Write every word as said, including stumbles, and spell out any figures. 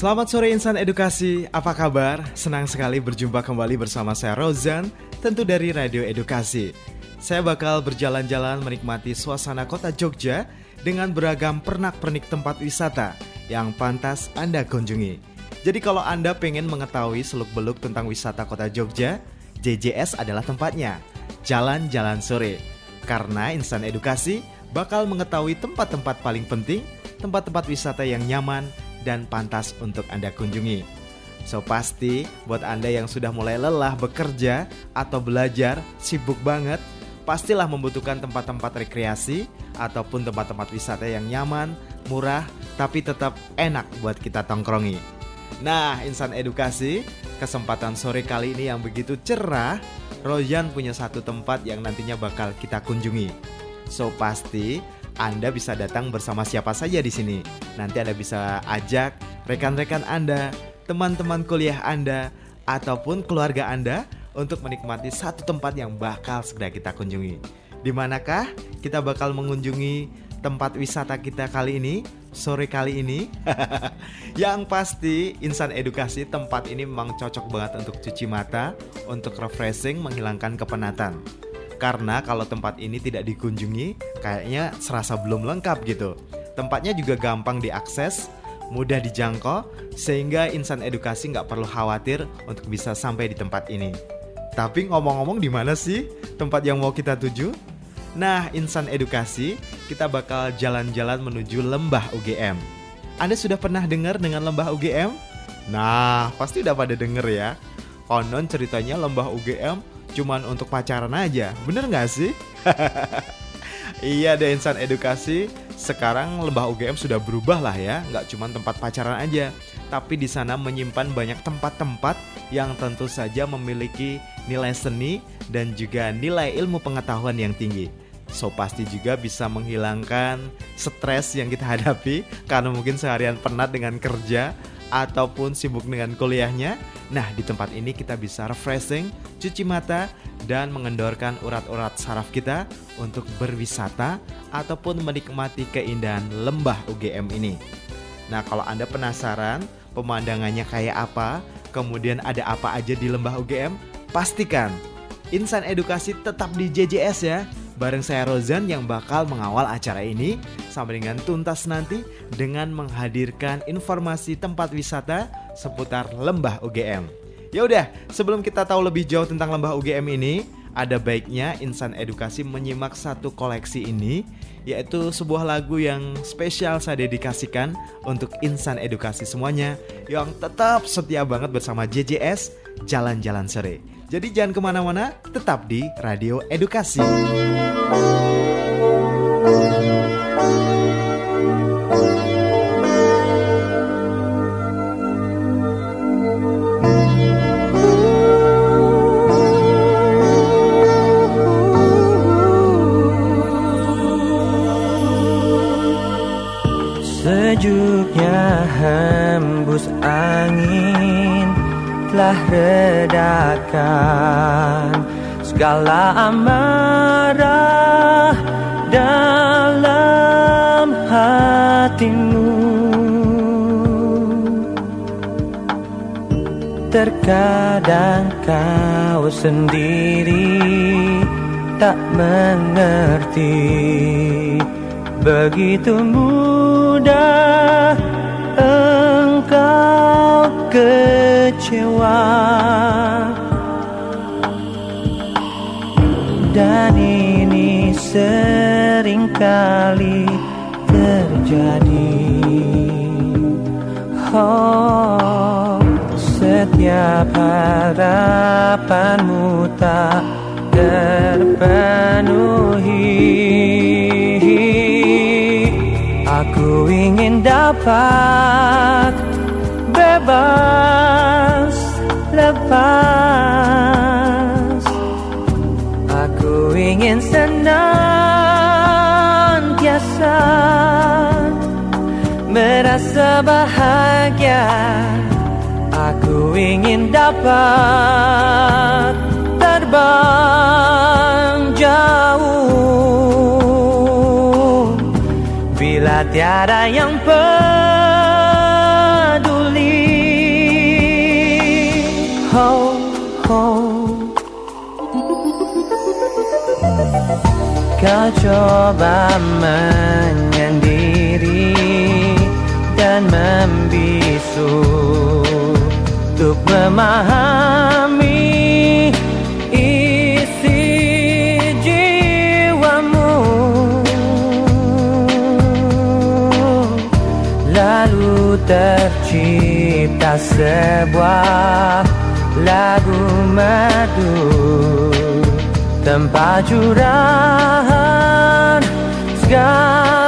Selamat sore insan edukasi, apa kabar? Senang sekali berjumpa kembali bersama saya Rozan, tentu dari Radio Edukasi. Saya bakal berjalan-jalan menikmati suasana kota Jogja dengan beragam pernak-pernik tempat wisata yang pantas Anda kunjungi. Jadi kalau Anda pengen mengetahui seluk-beluk tentang wisata kota Jogja, J J S adalah tempatnya, Jalan-Jalan Sore. Karena insan edukasi bakal mengetahui tempat-tempat paling penting, tempat-tempat wisata yang nyaman dan pantas untuk Anda kunjungi. So pasti buat Anda yang sudah mulai lelah bekerja atau belajar, sibuk banget, pastilah membutuhkan tempat-tempat rekreasi ataupun tempat-tempat wisata yang nyaman, murah, tapi tetap enak buat kita tongkrongi. Nah, insan edukasi, kesempatan sore kali ini yang begitu cerah, Royan punya satu tempat yang nantinya bakal kita kunjungi. So pasti Anda bisa datang bersama siapa saja di sini. Nanti Anda bisa ajak rekan-rekan Anda, teman-teman kuliah Anda, ataupun keluarga Anda untuk menikmati satu tempat yang bakal segera kita kunjungi. Di manakah kita bakal mengunjungi tempat wisata kita kali ini, sore kali ini? Yang pasti, insan edukasi, tempat ini memang cocok banget untuk cuci mata, untuk refreshing, menghilangkan kepenatan. Karena kalau tempat ini tidak dikunjungi, kayaknya serasa belum lengkap gitu. Tempatnya juga gampang diakses, mudah dijangkau, sehingga insan edukasi nggak perlu khawatir untuk bisa sampai di tempat ini. Tapi ngomong-ngomong, di mana sih tempat yang mau kita tuju? Nah, insan edukasi, kita bakal jalan-jalan menuju Lembah U G M. Anda sudah pernah dengar dengan Lembah U G M? Nah, pasti udah pada denger ya. Konon ceritanya Lembah U G M cuman untuk pacaran aja, bener gak sih? Iya deh insan edukasi, sekarang Lembah U G M sudah berubah lah ya, gak cuman tempat pacaran aja, tapi di sana menyimpan banyak tempat-tempat yang tentu saja memiliki nilai seni dan juga nilai ilmu pengetahuan yang tinggi. So pasti juga bisa menghilangkan stres yang kita hadapi karena mungkin seharian penat dengan kerja ataupun sibuk dengan kuliahnya. Nah, di tempat ini kita bisa refreshing, cuci mata, dan mengendorkan urat-urat saraf kita untuk berwisata ataupun menikmati keindahan Lembah U G M ini. Nah, kalau Anda penasaran pemandangannya kayak apa, kemudian ada apa aja di Lembah U G M, pastikan insan edukasi tetap di J J S ya. Bareng saya Rozan yang bakal mengawal acara ini sampai dengan tuntas nanti dengan menghadirkan informasi tempat wisata seputar Lembah U G M. Ya udah, sebelum kita tahu lebih jauh tentang Lembah U G M ini, ada baiknya insan edukasi menyimak satu koleksi ini, yaitu sebuah lagu yang spesial saya dedikasikan untuk insan edukasi semuanya yang tetap setia banget bersama J J S Jalan-Jalan Sore. Jadi jangan kemana-mana, tetap di Radio Edukasi. Sejuknya hembus angin telah redakan segala amarah dalam hatimu. Terkadang kau sendiri tak mengerti, begitu mudah engkau kecewa, dan ini seringkali terjadi. Oh, setiap harapanmu tak terpenuhi. Aku ingin dapat bebas, lepas. Aku ingin senantiasa merasa bahagia. Aku ingin dapat terbang jauh bila tiada yang peduli. ho, ho. Kau coba menyendiri dan membisu untuk memahami isi jiwamu. Lalu tercipta sebuah lagu merdu, tempat curahan segala